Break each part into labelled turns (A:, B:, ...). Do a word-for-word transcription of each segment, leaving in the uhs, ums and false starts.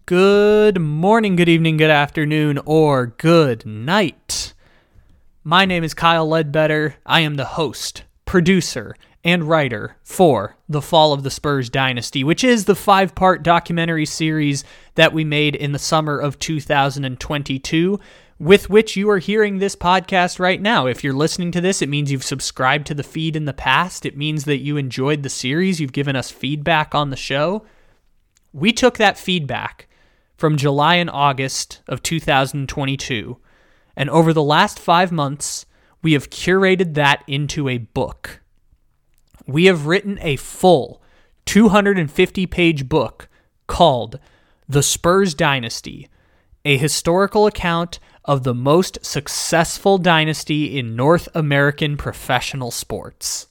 A: Good morning, good evening, good afternoon, or good night. My name is Kyle Ledbetter. I am the host, producer, and writer for The Fall of the Spurs Dynasty, which is the five-part documentary series that we made in the summer of two thousand twenty-two, with which you are hearing this podcast right now. If you're listening to this, it means you've subscribed to the feed in the past. It means that you enjoyed the series. You've given us feedback on the show. We took that feedback from July and August of two thousand twenty-two, and over the last five months, we have curated that into a book. We have written a full two hundred fifty page book called The Spurs Dynasty, a historical account of the most successful dynasty in North American professional sports.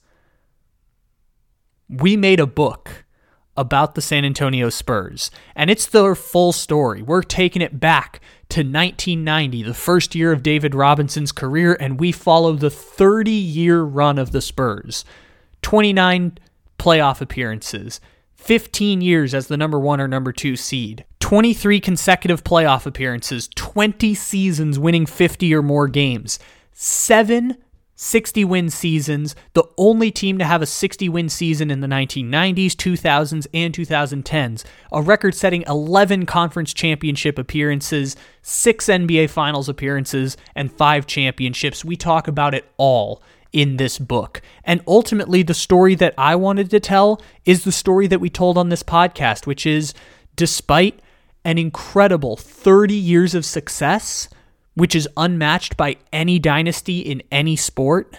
A: We made a book about the San Antonio Spurs, and it's their full story. We're taking it back to nineteen ninety, the first year of David Robinson's career, and we follow the thirty-year run of the Spurs. twenty-nine playoff appearances, fifteen years as the number one or number two seed, twenty-three consecutive playoff appearances, twenty seasons winning fifty or more games, seven sixty-win seasons, the only team to have a sixty-win season in the nineteen nineties, two thousands, and twenty tens, a record-setting eleven conference championship appearances, six N B A Finals appearances, and five championships. We talk about it all in this book. And ultimately, the story that I wanted to tell is the story that we told on this podcast, which is, despite an incredible thirty years of success, which is unmatched by any dynasty in any sport,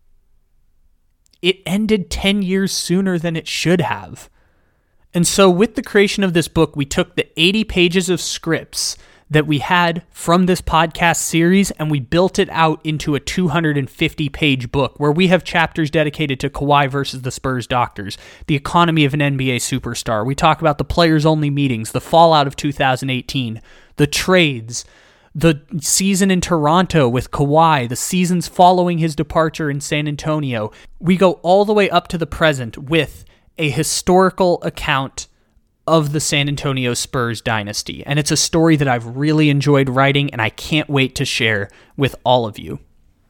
A: it ended ten years sooner than it should have. And so with the creation of this book, we took the eighty pages of scripts that we had from this podcast series, and we built it out into a two hundred fifty page book where we have chapters dedicated to Kawhi versus the Spurs doctors, the economy of an N B A superstar. We talk about the players-only meetings, the fallout of two thousand eighteen, the trades, the season in Toronto with Kawhi, the seasons following his departure in San Antonio. We go all the way up to the present with a historical account of the San Antonio Spurs dynasty. And it's a story that I've really enjoyed writing, and I can't wait to share with all of you.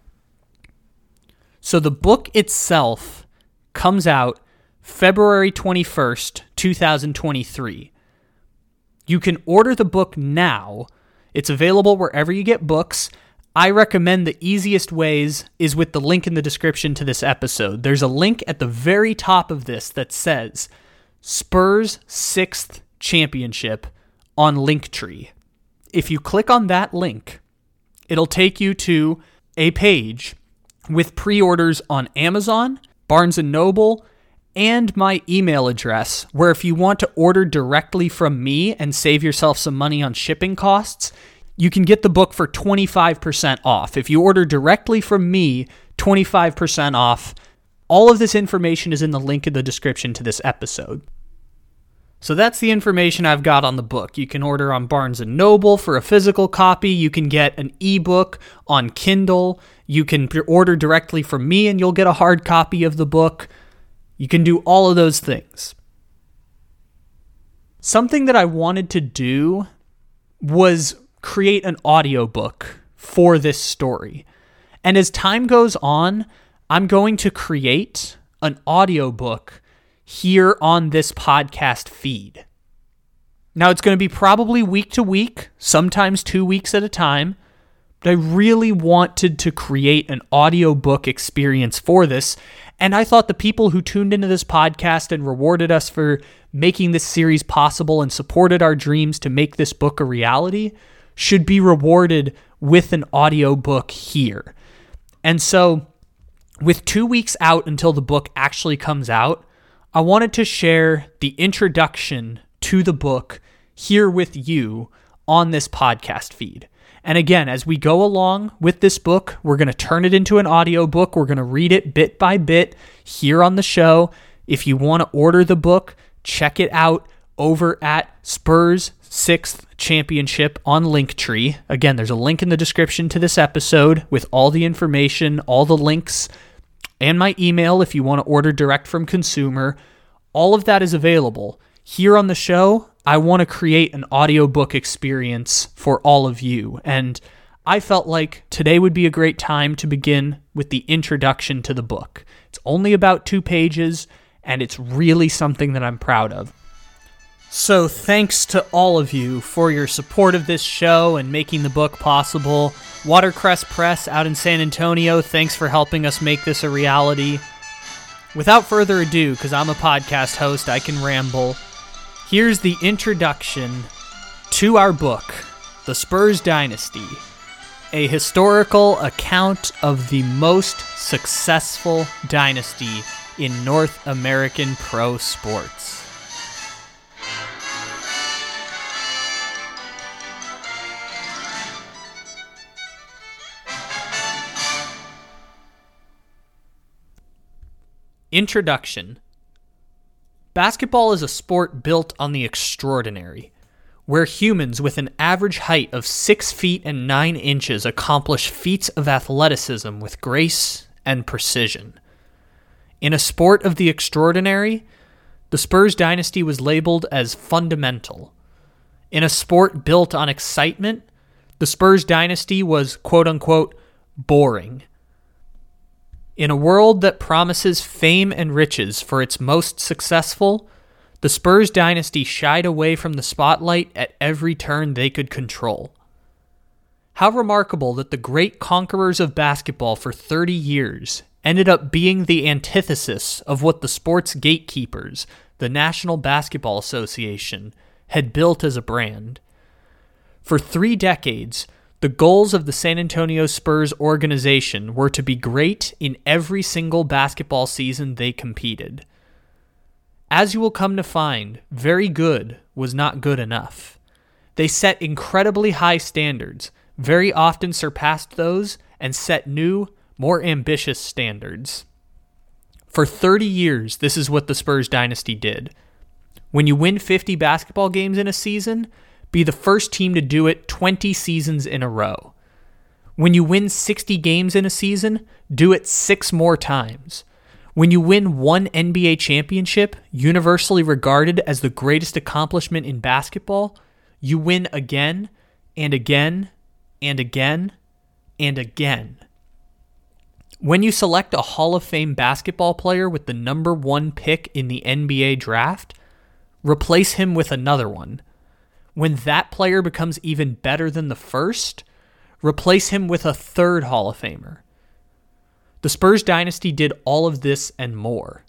A: So the book itself comes out February twenty-first, twenty twenty-three. You can order the book now. It's available wherever you get books. I recommend the easiest ways is with the link in the description to this episode. There's a link at the very top of this that says Spurs sixth Championship on Linktree. If you click on that link, it'll take you to a page with pre-orders on Amazon, Barnes and Noble, and my email address, where if you want to order directly from me and save yourself some money on shipping costs, you can get the book for twenty-five percent off. If you order directly from me, twenty-five percent off. All of this information is in the link in the description to this episode. So that's the information I've got on the book. You can order on Barnes and Noble for a physical copy. You can get an ebook on Kindle. You can order directly from me and you'll get a hard copy of the book. You can do all of those things. Something that I wanted to do was create an audiobook for this story. And as time goes on, I'm going to create an audiobook here on this podcast feed. Now, it's going to be probably week to week, sometimes two weeks at a time, but I really wanted to create an audiobook experience for this. And I thought the people who tuned into this podcast and rewarded us for making this series possible and supported our dreams to make this book a reality should be rewarded with an audiobook here. And so, with two weeks out until the book actually comes out, I wanted to share the introduction to the book here with you on this podcast feed. And again, as we go along with this book, we're going to turn it into an audiobook. We're going to read it bit by bit here on the show. If you want to order the book, check it out over at Spurs sixth Championship on Linktree. Again, there's a link in the description to this episode with all the information, all the links, and my email if you want to order direct from consumer. All of that is available. Here on the show, I want to create an audiobook experience for all of you, and I felt like today would be a great time to begin with the introduction to the book. It's only about two pages, and it's really something that I'm proud of. So thanks to all of you for your support of this show and making the book possible. Watercress Press out in San Antonio, thanks for helping us make this a reality. Without further ado, because I'm a podcast host, I can ramble. Here's the introduction to our book, The Spurs Dynasty, a historical account of the most successful dynasty in North American pro sports. Introduction. Basketball is a sport built on the extraordinary, where humans with an average height of six feet and nine inches accomplish feats of athleticism with grace and precision. In a sport of the extraordinary, the Spurs dynasty was labeled as fundamental. In a sport built on excitement, the Spurs dynasty was quote-unquote boring. In a world that promises fame and riches for its most successful, the Spurs dynasty shied away from the spotlight at every turn they could control. How remarkable that the great conquerors of basketball for thirty years ended up being the antithesis of what the sports gatekeepers, the National Basketball Association, had built as a brand. For three decades, the goals of the San Antonio Spurs organization were to be great in every single basketball season they competed. As you will come to find, very good was not good enough. They set incredibly high standards, very often surpassed those, and set new, more ambitious standards. For thirty years, this is what the Spurs dynasty did. When you win fifty basketball games in a season, be the first team to do it twenty seasons in a row. When you win sixty games in a season, do it six more times. When you win one N B A championship, universally regarded as the greatest accomplishment in basketball, you win again and again and again and again. When you select a Hall of Fame basketball player with the number one pick in the N B A draft, replace him with another one. When that player becomes even better than the first, replace him with a third Hall of Famer. The Spurs dynasty did all of this and more.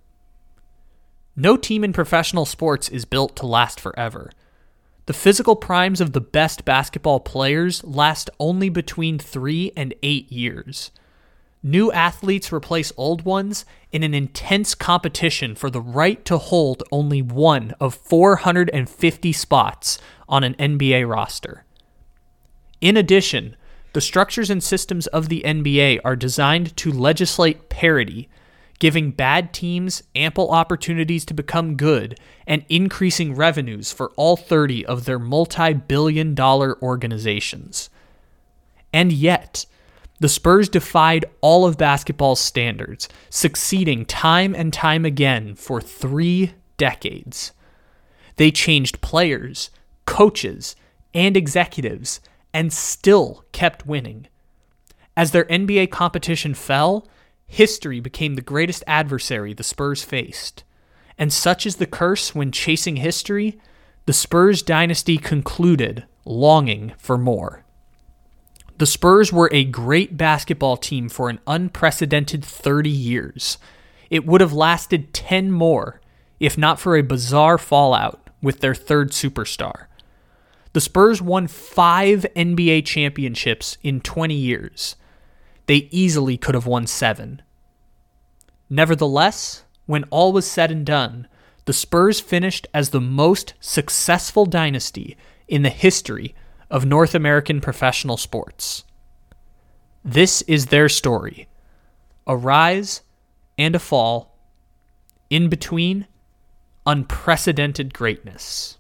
A: No team in professional sports is built to last forever. The physical primes of the best basketball players last only between three and eight years. New athletes replace old ones in an intense competition for the right to hold only one of four hundred fifty spots on an N B A roster. In addition, the structures and systems of the N B A are designed to legislate parity, giving bad teams ample opportunities to become good and increasing revenues for all thirty of their multi-billion dollar organizations. And yet, the Spurs defied all of basketball's standards, succeeding time and time again for three decades. They changed players, coaches, and executives, and still kept winning. As their N B A competition fell, history became the greatest adversary the Spurs faced. And such is the curse when chasing history, the Spurs dynasty concluded, longing for more. The Spurs were a great basketball team for an unprecedented thirty years. It would have lasted ten more, if not for a bizarre fallout with their third superstar. The Spurs won five N B A championships in twenty years. They easily could have won seven. Nevertheless, when all was said and done, the Spurs finished as the most successful dynasty in the history of North American professional sports. This is their story. A rise and a fall. In between, unprecedented greatness.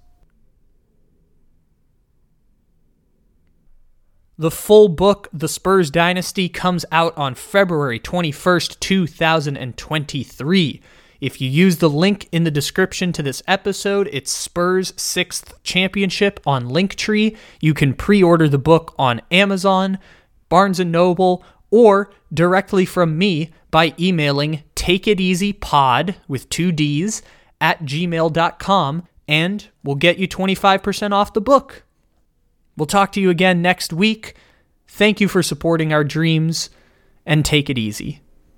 A: The full book, The Spurs Dynasty, comes out on February twenty-first, two thousand twenty-three. If you use the link in the description to this episode, it's Spurs' sixth championship on Linktree. You can pre-order the book on Amazon, Barnes and Noble, or directly from me by emailing takeiteasypod with two D's at gmail dot com, and we'll get you twenty-five percent off the book. We'll talk to you again next week. Thank you for supporting our dreams, and take it easy.